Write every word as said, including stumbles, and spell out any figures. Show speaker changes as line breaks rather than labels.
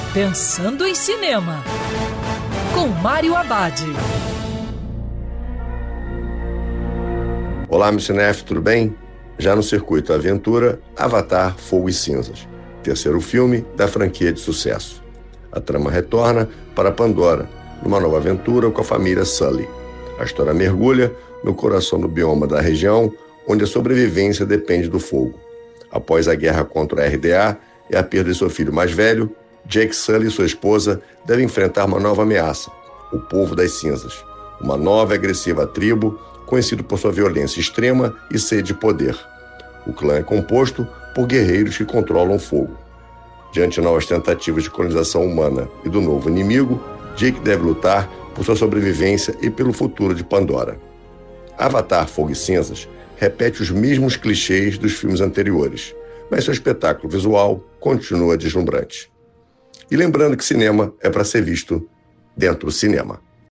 Pensando em Cinema, com Mário Abad.
Olá, meu cinéfilo, tudo bem? Já no circuito Aventura, Avatar, Fogo e Cinzas, terceiro filme da franquia de sucesso. A trama retorna para Pandora, numa nova aventura com a família Sully. A história mergulha no coração do bioma da região, onde a sobrevivência depende do fogo. Após a guerra contra a R D A e a perda de seu filho mais velho, Jake Sully e sua esposa devem enfrentar uma nova ameaça, o Povo das Cinzas, uma nova e agressiva tribo conhecido por sua violência extrema e sede de poder. O clã é composto por guerreiros que controlam o fogo. Diante de novas tentativas de colonização humana e do novo inimigo, Jake deve lutar por sua sobrevivência e pelo futuro de Pandora. Avatar, Fogo e Cinzas repete os mesmos clichês dos filmes anteriores, mas seu espetáculo visual continua deslumbrante. E lembrando que cinema é para ser visto dentro do cinema.